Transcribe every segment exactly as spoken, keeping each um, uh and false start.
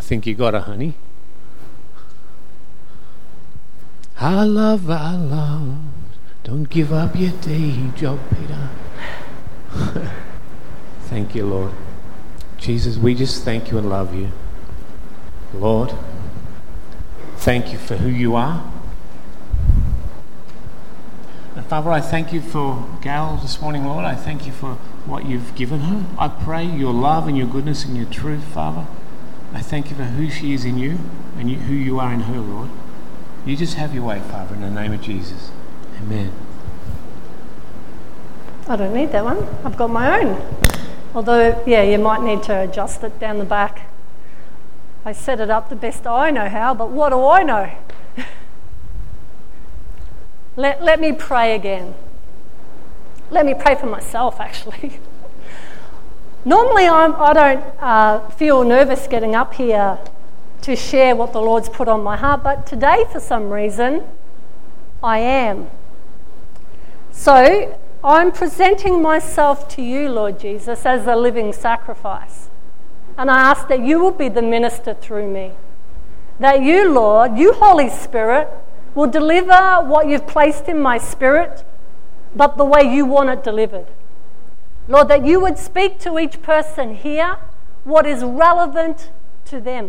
think you got it, honey. I love, I love. Don't give up your day job, Peter. Thank you, Lord. Jesus, we just thank you and love you. Lord, thank you for who you are. And Father, I thank you for Gail this morning, Lord. I thank you for what you've given her. I pray your love and your goodness and your truth, Father. I thank you for who she is in you and you, who you are in her, Lord. You just have your way, Father, in the name of Jesus. Amen. I don't need that one. I've got my own. Although, yeah, you might need to adjust it down the back. I set it up the best I know how, but what do I know? let, let me pray again. Let me pray for myself, actually. Normally, I'm, I don't uh, feel nervous getting up here to share what the Lord's put on my heart, but today, for some reason, I am. So, I'm presenting myself to you, Lord Jesus, as a living sacrifice. And I ask that you will be the minister through me. That you, Lord, you, Holy Spirit, will deliver what you've placed in my spirit, but the way you want it delivered. Lord, that you would speak to each person here what is relevant to them.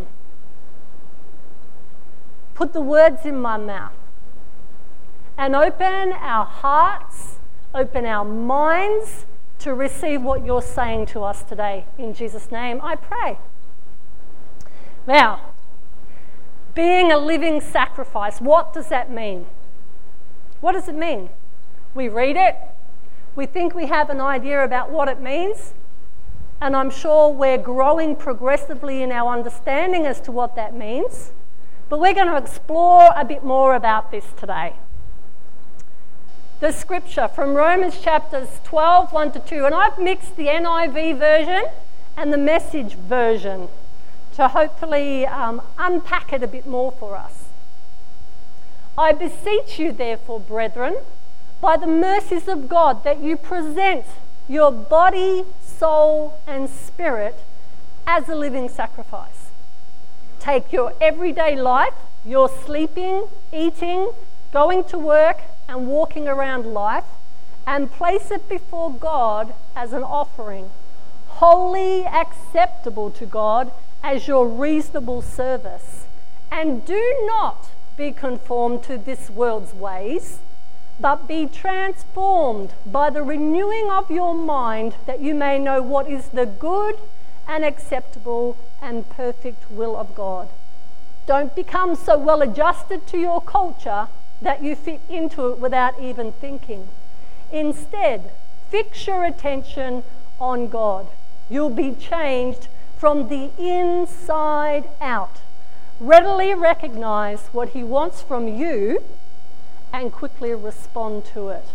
Put the words in my mouth and open our hearts, open our minds to receive what you're saying to us today. In Jesus' name, I pray. Now, being a living sacrifice, what does that mean? What does it mean? We read it, we think we have an idea about what it means, and I'm sure we're growing progressively in our understanding as to what that means, but we're going to explore a bit more about this today. The scripture from Romans chapters twelve, one to two, and I've mixed the N I V version and the Message version to hopefully um, unpack it a bit more for us. I beseech you, therefore, brethren, by the mercies of God, that you present your body, soul, and spirit as a living sacrifice. Take your everyday life, your sleeping, eating, going to work, and walking around life, and place it before God as an offering, wholly acceptable to God as your reasonable service. And do not be conformed to this world's ways, but be transformed by the renewing of your mind, that you may know what is the good and acceptable and perfect will of God. Don't become so well adjusted to your culture that you fit into it without even thinking. Instead, fix your attention on God. You'll be changed from the inside out. Readily recognize what he wants from you and quickly respond to it.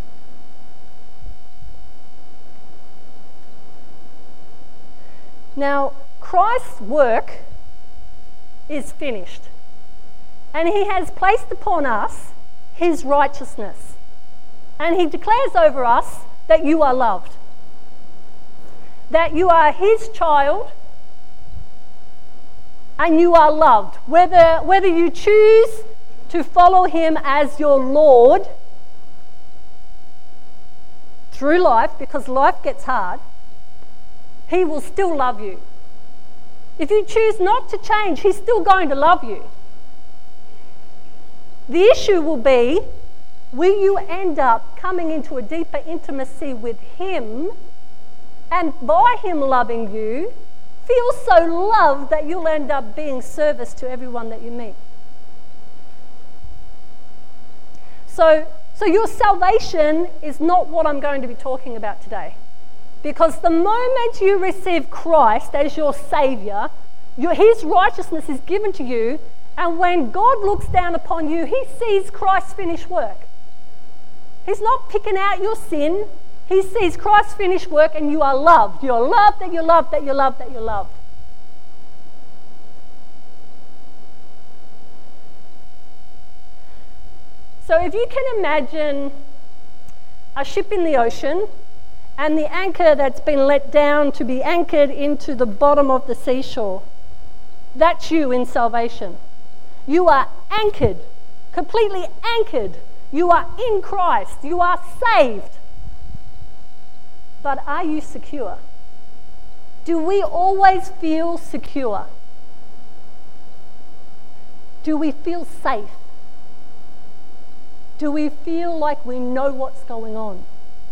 Now, Christ's work is finished, and he has placed upon us his righteousness, and he declares over us that you are loved, that you are his child, and you are loved. Whether, whether you choose to follow him as your Lord through life, because life gets hard, he will still love you. If you choose not to change, he's still going to love you. The issue will be, will you end up coming into a deeper intimacy with him, and by him loving you, feel so loved that you'll end up being service to everyone that you meet. So, so your salvation is not what I'm going to be talking about today. Because the moment you receive Christ as your Saviour, your, his righteousness is given to you, and when God looks down upon you, he sees Christ's finished work. He's not picking out your sin. He sees Christ's finished work, and you are loved. You're loved, that you're loved, that you're loved, that you're loved. So if you can imagine a ship in the ocean, and the anchor that's been let down to be anchored into the bottom of the seashore. That's you in salvation. You are anchored, completely anchored. You are in Christ. You are saved. But are you secure? Do we always feel secure? Do we feel safe? Do we feel like we know what's going on?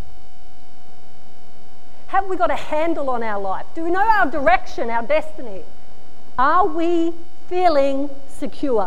Have we got a handle on our life? Do we know our direction, our destiny? Are we feeling secure?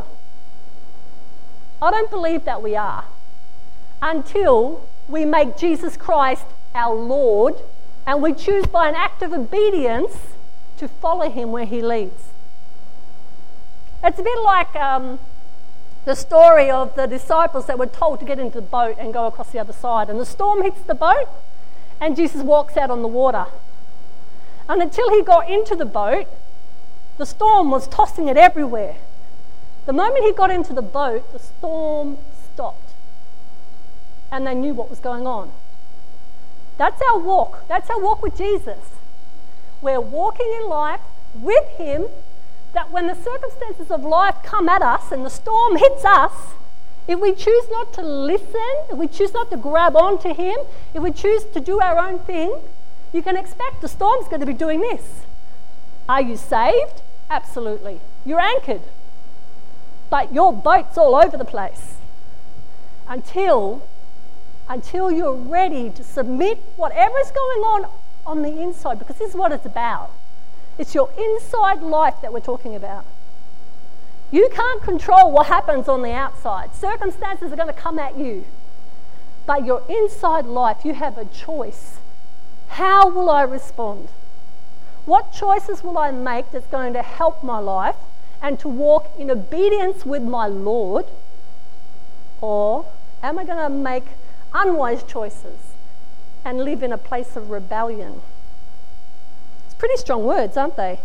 I don't believe that we are until we make Jesus Christ our Lord and we choose by an act of obedience to follow him where he leads. It's a bit like um, the story of the disciples that were told to get into the boat and go across the other side. And the storm hits the boat and Jesus walks out on the water. And until he got into the boat, the storm was tossing it everywhere. The moment he got into the boat, the storm stopped. And they knew what was going on. That's our walk. That's our walk with Jesus. We're walking in life with him, that when the circumstances of life come at us and the storm hits us, if we choose not to listen, if we choose not to grab onto him, if we choose to do our own thing, you can expect the storm's going to be doing this. Are you saved? Absolutely. You're anchored. But your boat's all over the place. Until, until you're ready to submit whatever's going on on the inside, because this is what it's about. It's your inside life that we're talking about. You can't control what happens on the outside. Circumstances are going to come at you. But your inside life, you have a choice. How will I respond? What choices will I make that's going to help my life and to walk in obedience with my Lord? Or am I going to make unwise choices and live in a place of rebellion? Pretty strong words, aren't they?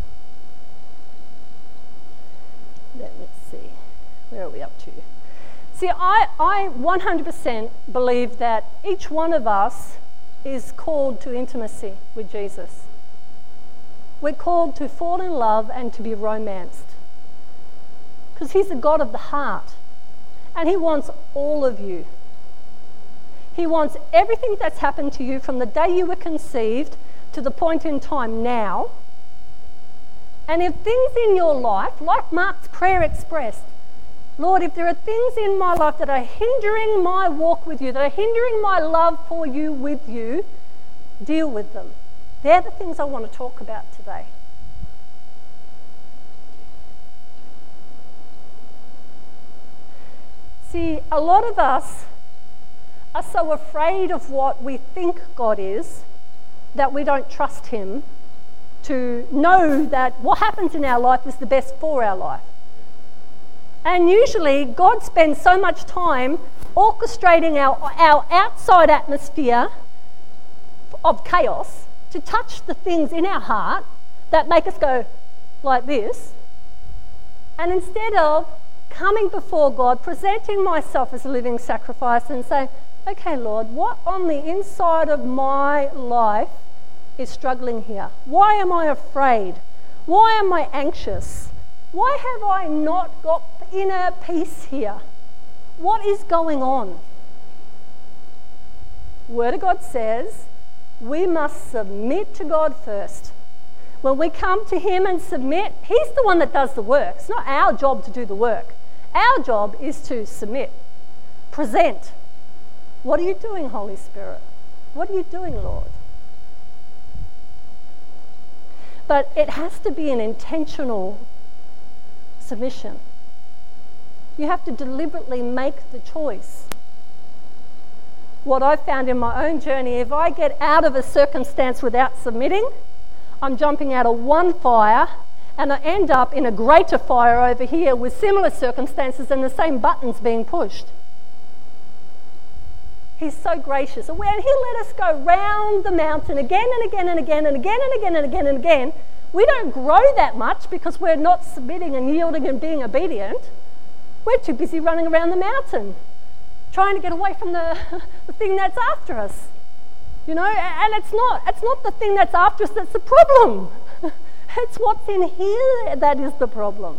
Let me see. Where are we up to? See, I, I one hundred percent believe that each one of us is called to intimacy with Jesus. We're called to fall in love and to be romanced. Because he's the God of the heart. And he wants all of you. He wants everything that's happened to you from the day you were conceived to the point in time now. And if things in your life, like Mark's prayer expressed, Lord, if there are things in my life that are hindering my walk with you, that are hindering my love for you with you, deal with them. They're the things I want to talk about today. See, a lot of us are so afraid of what we think God is that we don't trust him to know that what happens in our life is the best for our life. And usually God spends so much time orchestrating our, our outside atmosphere of chaos to touch the things in our heart that make us go like this. And instead of coming before God, presenting myself as a living sacrifice and saying, okay, Lord, what on the inside of my life is struggling here? Why am I afraid? Why am I anxious? Why have I not got inner peace here? What is going on? Word of God says we must submit to God first. When we come to him and submit, he's the one that does the work. It's not our job to do the work. Our job is to submit, present. What are you doing, Holy Spirit? What are you doing, Lord? But it has to be an intentional submission. You have to deliberately make the choice. What I've found in my own journey, if I get out of a circumstance without submitting, I'm jumping out of one fire and I end up in a greater fire over here with similar circumstances and the same buttons being pushed. He's so gracious. And when he'll let us go round the mountain again and again and again and again and again and again and again, we don't grow that much because we're not submitting and yielding and being obedient. We're too busy running around the mountain, trying to get away from the, the thing that's after us. You know, and it's not, it's not the thing that's after us that's the problem. It's what's in here that is the problem.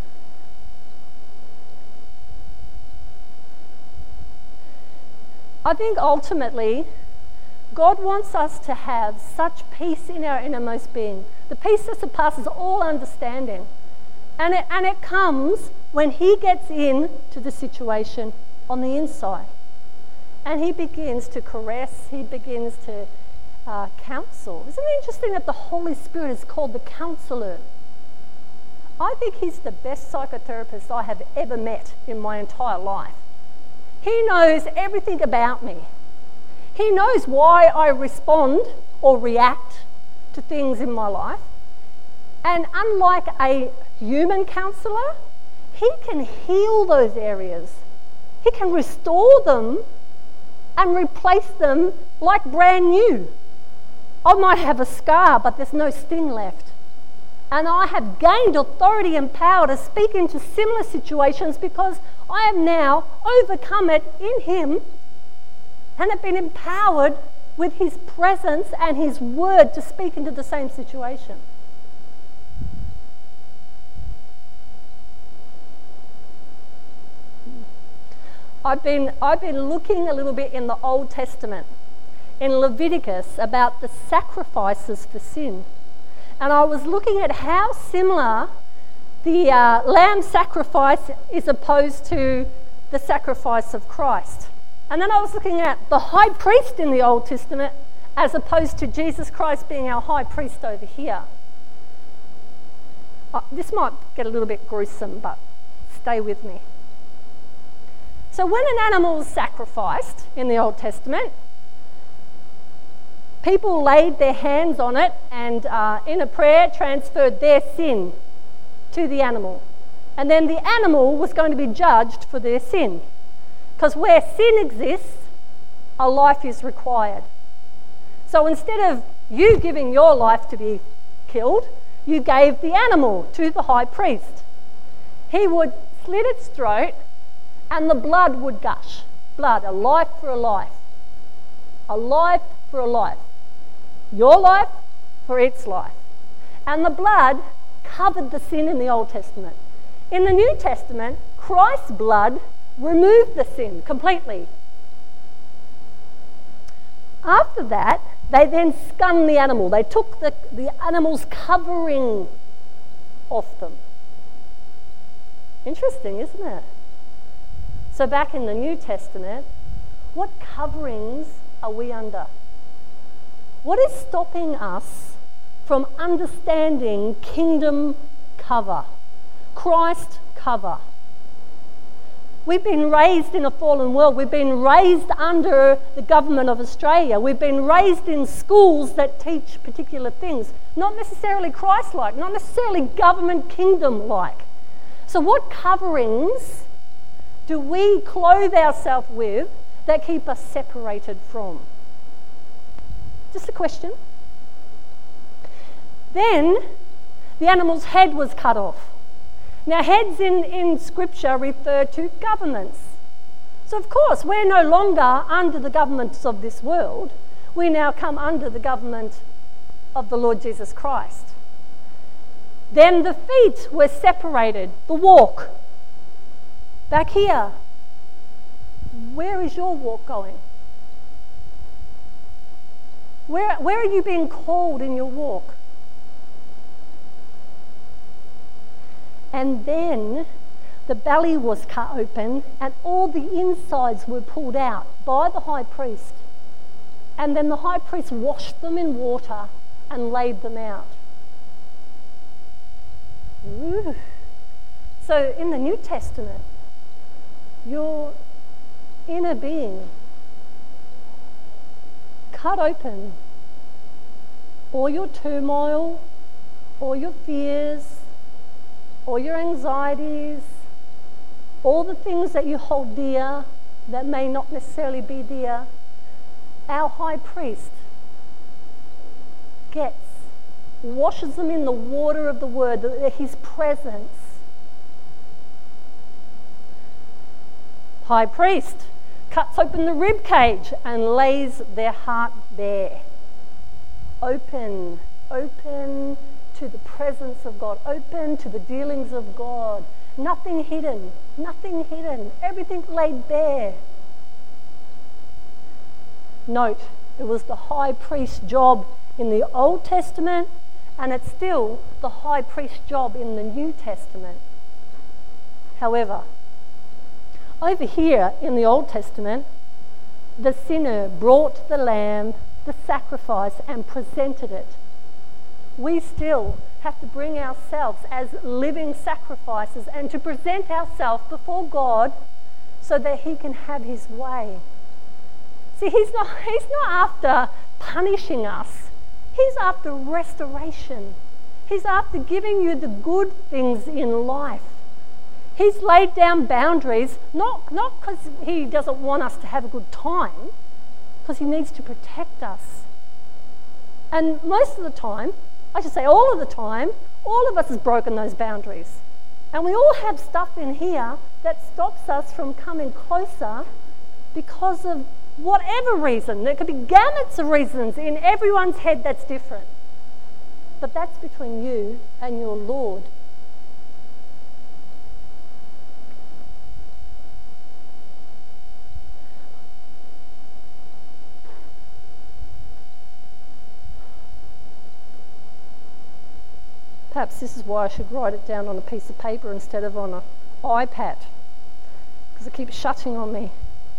I think ultimately, God wants us to have such peace in our innermost being, the peace that surpasses all understanding. And it, and it comes when He gets in to the situation on the inside. And He begins to caress, He begins to uh, counsel. Isn't it interesting that the Holy Spirit is called the counselor? I think He's the best psychotherapist I have ever met in my entire life. He knows everything about me. He knows why I respond or react to things in my life. And unlike a human counsellor, He can heal those areas. He can restore them and replace them like brand new. I might have a scar, but there's no sting left. And I have gained authority and power to speak into similar situations because I have now overcome it in Him and have been empowered with His presence and His word to speak into the same situation. I've been, I've been looking a little bit in the Old Testament, in Leviticus, about the sacrifices for sin. And I was looking at how similar the uh, lamb sacrifice is opposed to the sacrifice of Christ. And then I was looking at the high priest in the Old Testament as opposed to Jesus Christ being our high priest over here. Uh, this might get a little bit gruesome, but stay with me. So when an animal was sacrificed in the Old Testament, people laid their hands on it and uh, in a prayer transferred their sin to the animal. And then the animal was going to be judged for their sin. Because where sin exists, a life is required. So instead of you giving your life to be killed, you gave the animal to the high priest. He would slit its throat and the blood would gush. Blood, a life for a life. A life for a life. Your life for its life. And the blood covered the sin in the Old Testament. In the New Testament, Christ's blood removed the sin completely. After that, they then scun the animal. They took the, the animal's covering off them. Interesting, isn't it? So back in the New Testament, what coverings are we under? What is stopping us from understanding kingdom cover, Christ cover? We've been raised in a fallen world. We've been raised under the government of Australia. We've been raised in schools that teach particular things, not necessarily Christ-like, not necessarily government kingdom-like. So what coverings do we clothe ourselves with that keep us separated from? Just a question. Then the animal's head was cut off. Now, heads in, in Scripture refer to governments. So, of course, we're no longer under the governments of this world. We now come under the government of the Lord Jesus Christ. Then the feet were separated, the walk. Back here, where is your walk going? Where, where are you being called in your walk? And then the belly was cut open and all the insides were pulled out by the high priest. And then the high priest washed them in water and laid them out. Ooh. So in the New Testament, your inner being cut open, all your turmoil, all your fears, all your anxieties, all the things that you hold dear that may not necessarily be dear, our high priest gets, washes them in the water of the word, his presence. High priest cuts open the rib cage and lays their heart bare. Open, open to the presence of God, open to the dealings of God. Nothing hidden, nothing hidden, everything laid bare. Note, it was the high priest's job in the Old Testament, and it's still the high priest's job in the New Testament. However, over here in the Old Testament, the sinner brought the lamb, the sacrifice, and presented it. We still have to bring ourselves as living sacrifices and to present ourselves before God so that He can have His way. See, He's not, He's not after punishing us. He's after restoration. He's after giving you the good things in life. He's laid down boundaries, not not because He doesn't want us to have a good time, because He needs to protect us. And most of the time, I should say all of the time, all of us has broken those boundaries. And we all have stuff in here that stops us from coming closer because of whatever reason. There could be gamuts of reasons in everyone's head that's different. But that's between you and your Lord. Perhaps this is why I should write it down on a piece of paper instead of on an iPad, because it keeps shutting on me.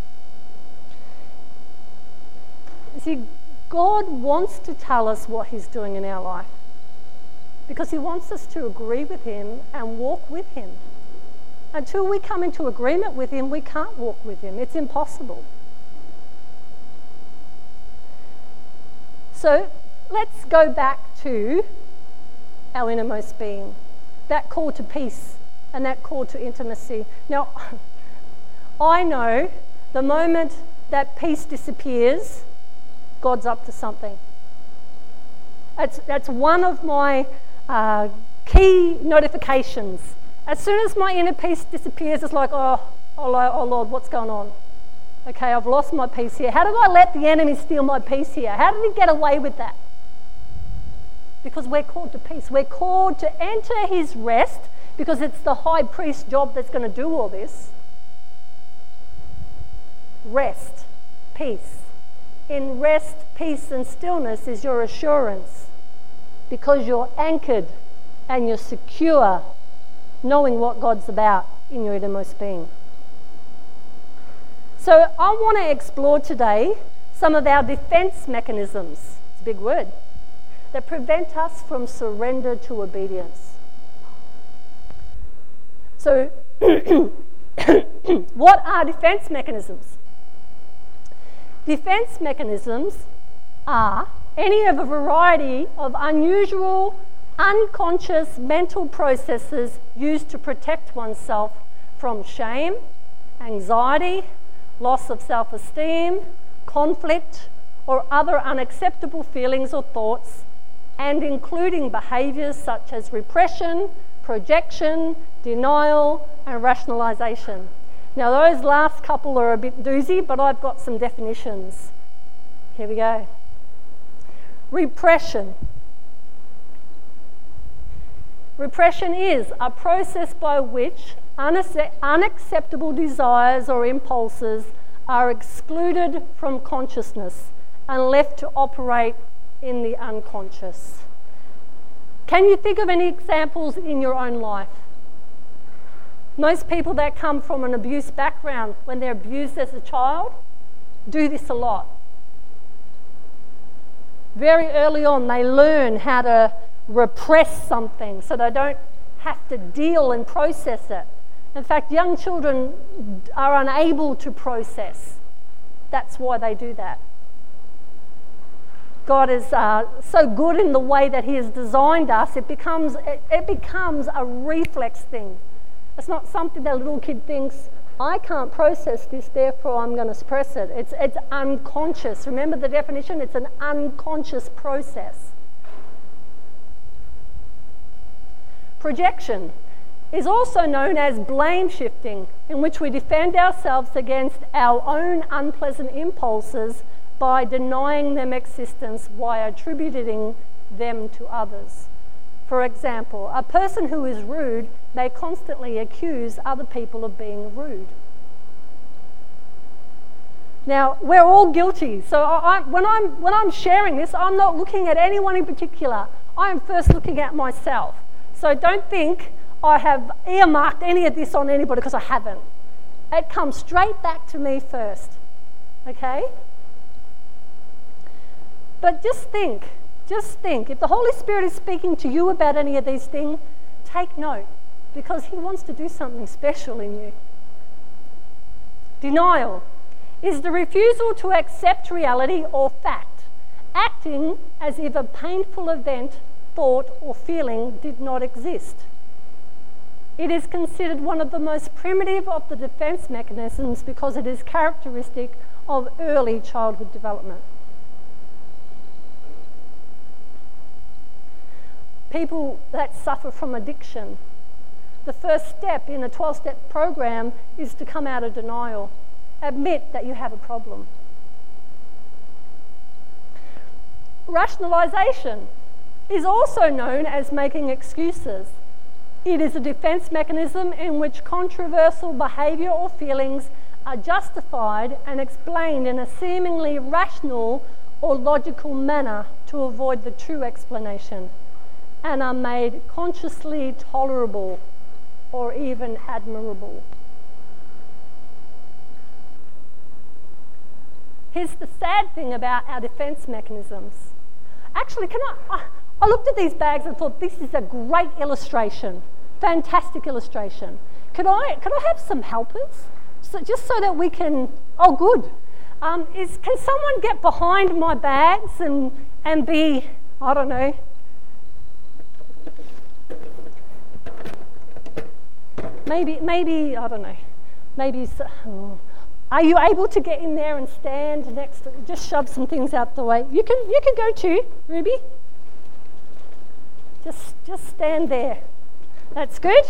You see, God wants to tell us what He's doing in our life because He wants us to agree with Him and walk with Him. Until we come into agreement with Him, we can't walk with Him. It's impossible. So let's go back to our innermost being, that call to peace and that call to intimacy. Now, I know the moment that peace disappears, God's up to something. That's, that's one of my uh, key notifications. As soon as my inner peace disappears, it's like, oh, oh, oh Lord, what's going on? Okay, I've lost my peace here. How did I let the enemy steal my peace here? How did he get away with that? Because we're called to peace. We're called to enter His rest because it's the high priest's job that's going to do all this. Rest, peace. In rest, peace and stillness is your assurance because you're anchored and you're secure knowing what God's about in your innermost being. So I want to explore today some of our defense mechanisms. It's a big word. That prevent us from surrender to obedience. So, what are defense mechanisms? Defense mechanisms are any of a variety of unusual, unconscious mental processes used to protect oneself from shame, anxiety, loss of self-esteem, conflict, or other unacceptable feelings or thoughts, and including behaviours such as repression, projection, denial, and rationalisation. Now, those last couple are a bit doozy, but I've got some definitions. Here we go. Repression. Repression is a process by which unacceptable desires or impulses are excluded from consciousness and left to operate in the unconscious. Can you think of any examples in your own life? Most people that come from an abuse background, when they're abused as a child, do this a lot. Very early on, they learn how to repress something so they don't have to deal and process it. In fact, young children are unable to process. That's why they do that. God is uh, so good in the way that He has designed us, it becomes, it, it becomes a reflex thing. It's not something that a little kid thinks, I can't process this, therefore I'm going to suppress it. It's, it's unconscious. Remember the definition? It's an unconscious process. Projection is also known as blame shifting, in which we defend ourselves against our own unpleasant impulses by denying them existence while attributing them to others. For example, a person who is rude may constantly accuse other people of being rude. Now, we're all guilty. So I, I, when, I'm, when I'm sharing this, I'm not looking at anyone in particular. I am first looking at myself. So don't think I have earmarked any of this on anybody, because I haven't. It comes straight back to me first. Okay? But just think, just think. If the Holy Spirit is speaking to you about any of these things, take note, because he wants to do something special in you. Denial is the refusal to accept reality or fact, acting as if a painful event, thought, or feeling did not exist. It is considered one of the most primitive of the defense mechanisms because it is characteristic of early childhood development. People that suffer from addiction, the first step in a twelve-step program is to come out of denial. Admit that you have a problem. Rationalization is also known as making excuses. It is a defense mechanism in which controversial behaviour or feelings are justified and explained in a seemingly rational or logical manner to avoid the true explanation, and are made consciously tolerable or even admirable. Here's the sad thing about our defense mechanisms. Actually, can I, I looked at these bags and thought, this is a great illustration, fantastic illustration. Could I, could I have some helpers? So, just so that we can, oh good. Um, is, can someone get behind my bags and, and be, I don't know, maybe, maybe, I don't know, maybe, oh. Are you able to get in there and stand next to, just shove some things out the way? You can you can go too, Ruby. Just just stand there. That's good.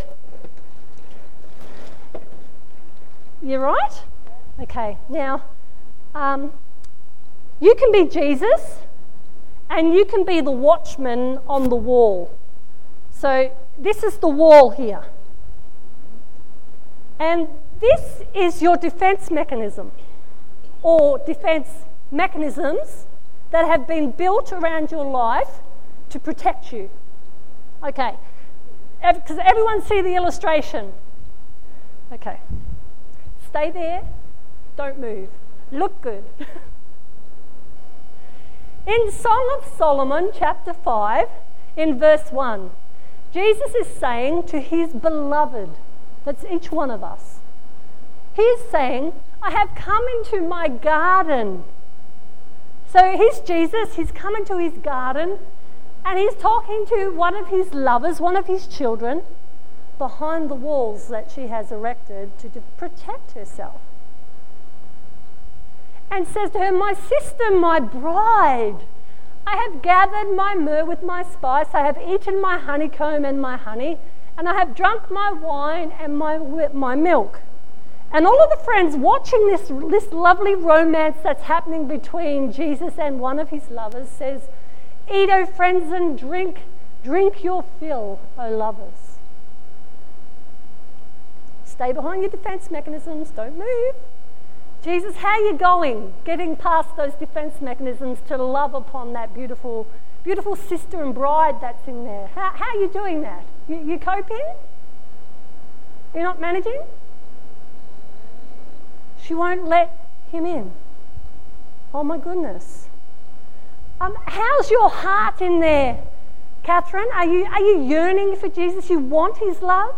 You're right? Okay, now um, you can be Jesus and you can be the watchman on the wall. So this is the wall here. And this is your defense mechanism, or defense mechanisms that have been built around your life to protect you. Okay, because everyone see the illustration? Okay, stay there, don't move, look good. In Song of Solomon, chapter five, in verse one, Jesus is saying to his beloved, that's each one of us, he's saying, I have come into my garden. So he's Jesus, he's come into his garden, and he's talking to one of his lovers, one of his children, behind the walls that she has erected to, to protect herself. And says to her, my sister, my bride, I have gathered my myrrh with my spice, I have eaten my honeycomb and my honey, and I have drunk my wine and my, my milk. And all of the friends watching this, this lovely romance that's happening between Jesus and one of his lovers says, eat, O friends, and drink, drink your fill, O lovers. Stay behind your defense mechanisms, don't move. Jesus, how are you going? Getting past those defense mechanisms to love upon that beautiful, beautiful sister and bride that's in there. How, how are you doing that? You, you coping? You're not managing? She won't let him in. Oh my goodness. Um, how's your heart in there, Catherine? Are you, are you yearning for Jesus? You want his love?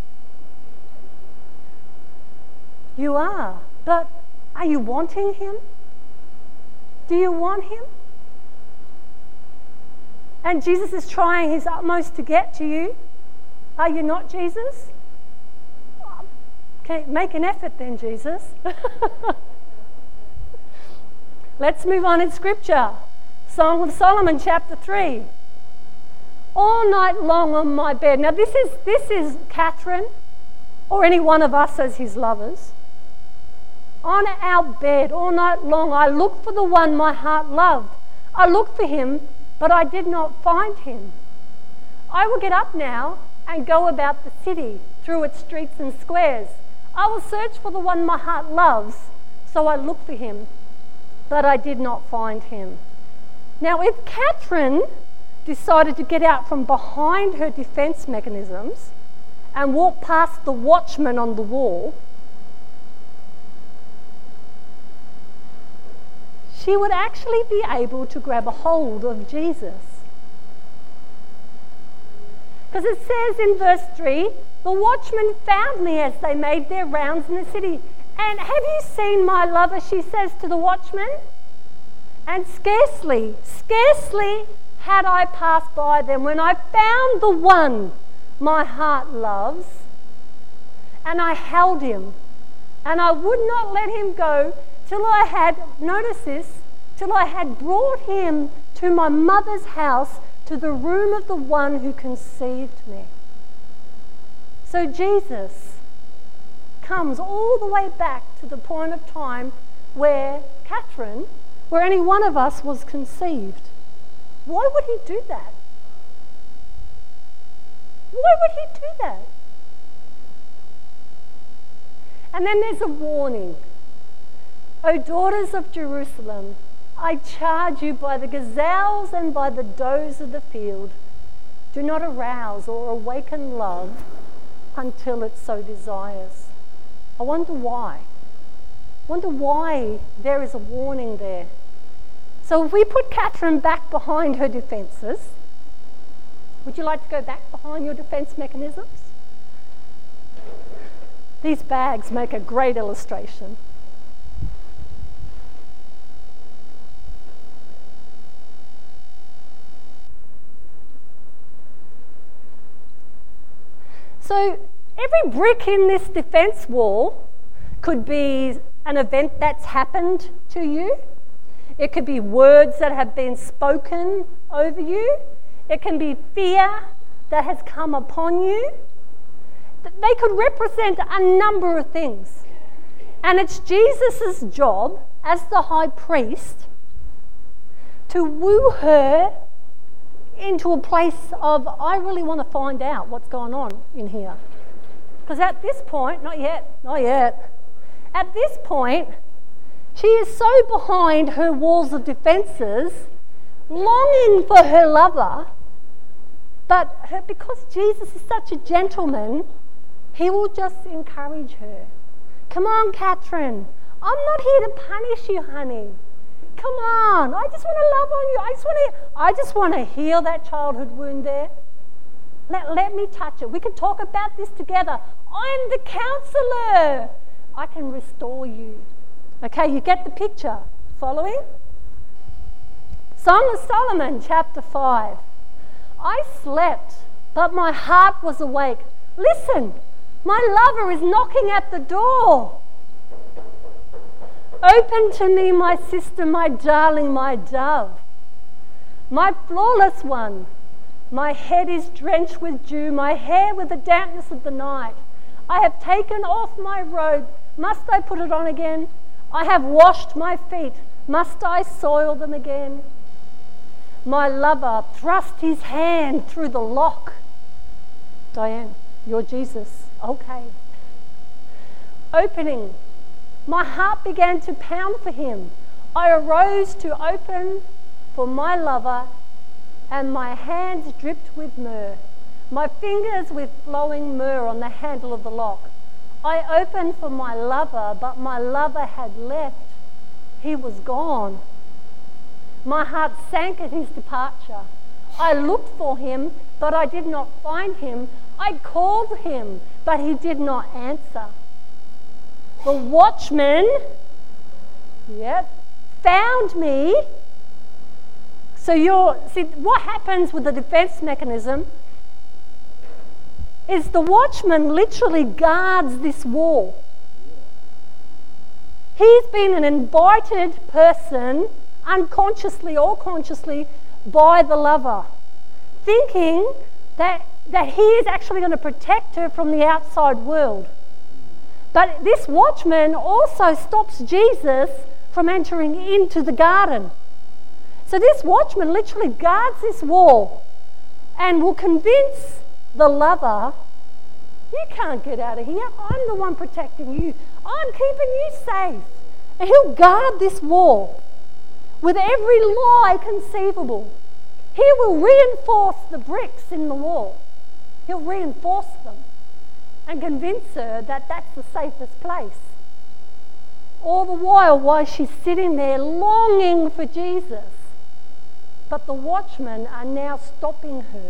You are. But are you wanting him? Do you want him? And Jesus is trying his utmost to get to you. Are you not Jesus? Okay, make an effort then, Jesus. Let's move on in Scripture. Song of Solomon, chapter three. All night long on my bed. Now this is this is Catherine, or any one of us as his lovers. On our bed all night long I looked for the one my heart loved. I looked for him, but I did not find him. I will get up now and go about the city, through its streets and squares. I will search for the one my heart loves. So I looked for him, but I did not find him. Now, if Catherine decided to get out from behind her defense mechanisms and walk past the watchman on the wall, she would actually be able to grab a hold of Jesus. Because it says in verse three, the watchmen found me as they made their rounds in the city. And have you seen my lover, she says to the watchman? And scarcely, scarcely had I passed by them when I found the one my heart loves, and I held him, and I would not let him go till I had, notice this, till I had brought him to my mother's house, to the room of the one who conceived me. So Jesus comes all the way back to the point of time where Catherine, where any one of us was conceived. Why would he do that? Why would he do that? And then there's a warning. O daughters of Jerusalem, I charge you by the gazelles and by the does of the field, do not arouse or awaken love until it so desires. I wonder why. I wonder why there is a warning there. So if we put Catherine back behind her defences, would you like to go back behind your defence mechanisms? These bags make a great illustration. So every brick in this defence wall could be an event that's happened to you. It could be words that have been spoken over you. It can be fear that has come upon you. They could represent a number of things. And it's Jesus' job as the high priest to woo her into a place of, I really want to find out what's going on in here. Because at this point, not yet, not yet. At this point, she is so behind her walls of defences, longing for her lover, but her, because Jesus is such a gentleman, he will just encourage her. Come on, Catherine. I'm not here to punish you, honey. Come on. I just want to love on you. I just want to, I just want to heal that childhood wound there. Let, let me touch it. We can talk about this together. I'm the counselor. I can restore you. Okay, you get the picture. Following? Song of Solomon, chapter five. I slept, but my heart was awake. Listen, my lover is knocking at the door. Open to me, my sister, my darling, my dove, my flawless one. My head is drenched with dew, my hair with the dampness of the night. I have taken off my robe. Must I put it on again? I have washed my feet. Must I soil them again? My lover thrust his hand through the lock. Diane, you're Jesus. Okay. Opening. My heart began to pound for him. I arose to open for my lover, and my hands dripped with myrrh, my fingers with flowing myrrh on the handle of the lock. I opened for my lover, but my lover had left. He was gone. My heart sank at his departure. I looked for him, but I did not find him. I called him, but he did not answer. The watchman, yep, found me. So you're, see, what happens with the defense mechanism is the watchman literally guards this wall. He's been an invited person, unconsciously or consciously, by the lover, thinking that, that he is actually going to protect her from the outside world. But this watchman also stops Jesus from entering into the garden. So this watchman literally guards this wall and will convince the lover, you can't get out of here. I'm the one protecting you. I'm keeping you safe. And he'll guard this wall with every lie conceivable. He will reinforce the bricks in the wall. He'll reinforce them and convince her that that's the safest place. All the while, while she's sitting there longing for Jesus. But the watchmen are now stopping her.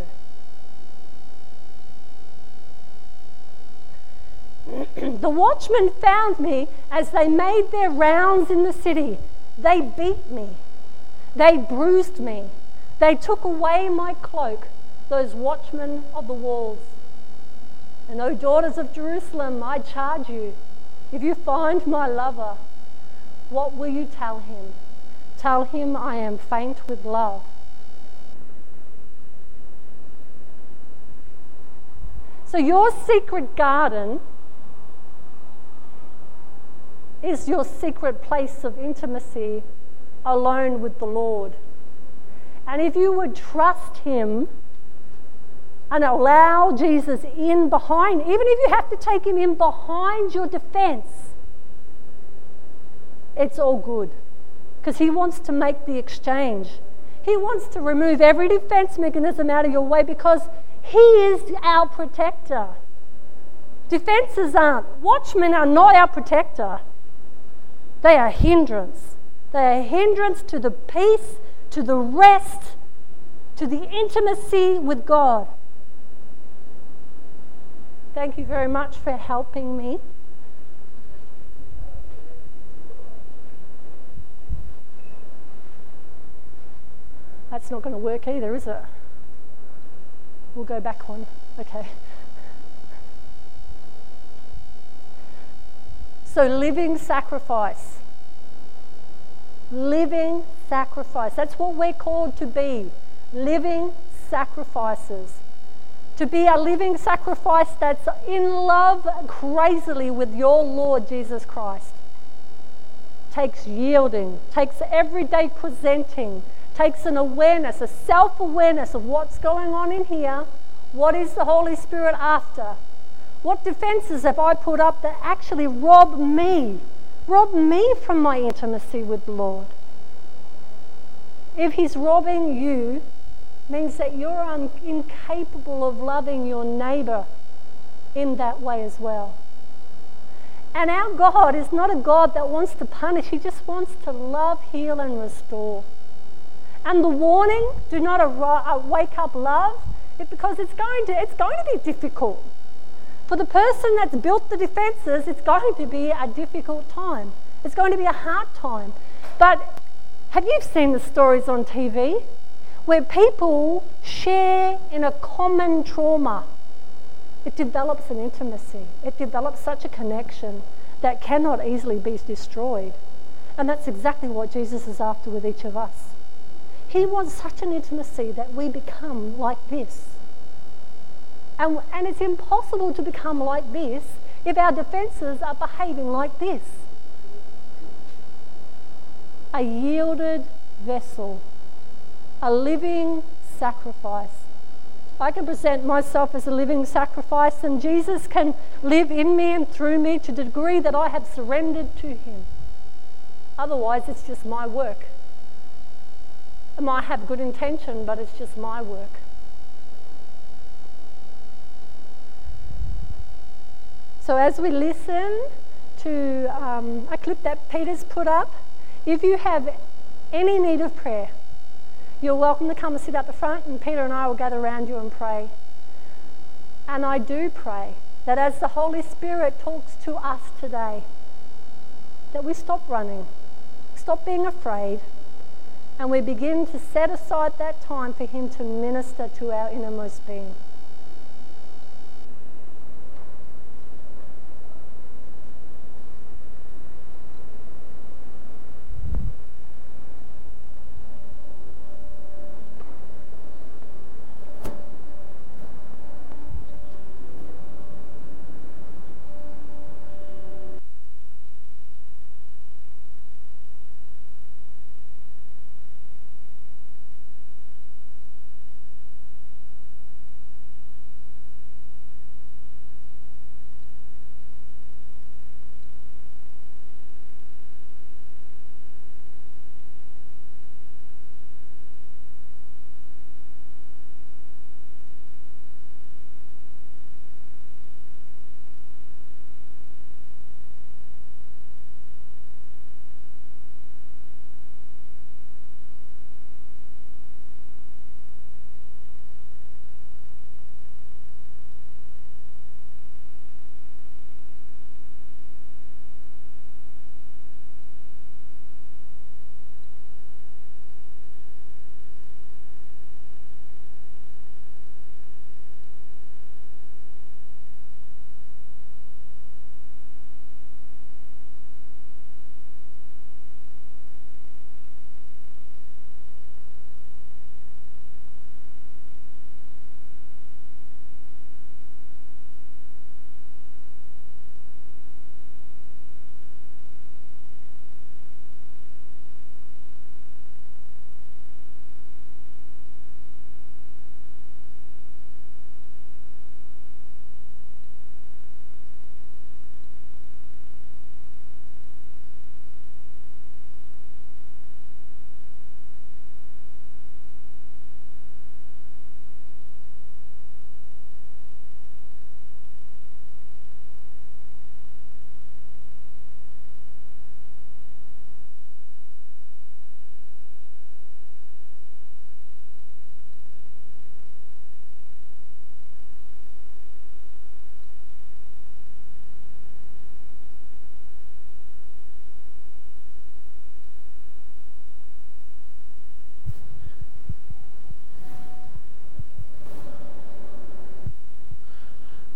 The watchmen found me as they made their rounds in the city. They beat me. They bruised me. They took away my cloak, those watchmen of the walls. And O daughters of Jerusalem, I charge you, if you find my lover, what will you tell him? Tell him I am faint with love. So your secret garden is your secret place of intimacy alone with the Lord. And if you would trust him and allow Jesus in behind, even if you have to take him in behind your defense, it's all good. Because he wants to make the exchange. He wants to remove every defense mechanism out of your way because he is our protector. Defenses aren't. Watchmen are not our protector. They are a hindrance. They are a hindrance to the peace, to the rest, to the intimacy with God. Thank you very much for helping me. That's not going to work either, is it? We'll go back one. Okay. So living sacrifice. Living sacrifice. That's what we're called to be. Living sacrifices. To be a living sacrifice that's in love crazily with your Lord Jesus Christ. Takes yielding. Takes everyday presenting. Takes an awareness, a self-awareness of what's going on in here. What is the Holy Spirit after? What defenses have I put up that actually rob me, rob me from my intimacy with the Lord? If he's robbing you, means that you're un- incapable of loving your neighbour in that way as well. And our God is not a God that wants to punish. He just wants to love, heal and restore. And the warning, do not ar- wake up love, it, because it's going to it's going to be difficult. For the person that's built the defences, it's going to be a difficult time. It's going to be a hard time. But have you seen the stories on T V where people share in a common trauma? It develops an intimacy. It develops such a connection that cannot easily be destroyed. And that's exactly what Jesus is after with each of us. He wants such an intimacy that we become like this. And, and it's impossible to become like this if our defences are behaving like this. A yielded vessel, a living sacrifice. I can present myself as a living sacrifice, and Jesus can live in me and through me to the degree that I have surrendered to him. Otherwise, it's just my work. I might have good intention, but it's just my work. So as we listen to um, a clip that Peter's put up, if you have any need of prayer, you're welcome to come and sit at the front, and Peter and I will gather around you and pray. And I do pray that as the Holy Spirit talks to us today, that we stop running, stop being afraid, and we begin to set aside that time for him to minister to our innermost being.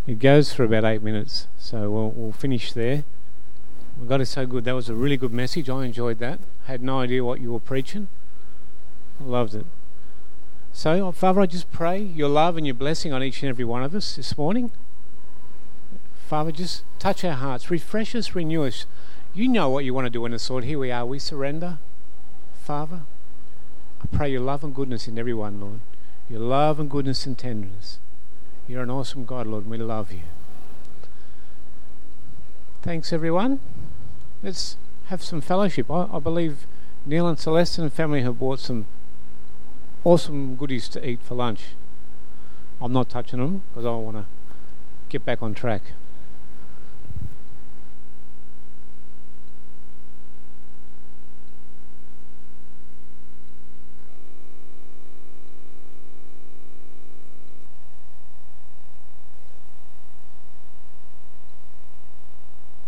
It goes for about eight minutes, so we'll, we'll finish there. God is so good. That was a really good message. I enjoyed that. Had no idea what you were preaching. I loved it. So, Father, I just pray your love and your blessing on each and every one of us this morning. Father, just touch our hearts, refresh us, renew us. You know what you want to do in us, Lord. Here we are. We surrender. Father, I pray your love and goodness in everyone, Lord. Your love and goodness and tenderness. You're an awesome God, Lord, and we love you. Thanks, everyone. Let's have some fellowship. I, I believe Neil and Celeste and family have bought some awesome goodies to eat for lunch. I'm not touching them because I want to get back on track.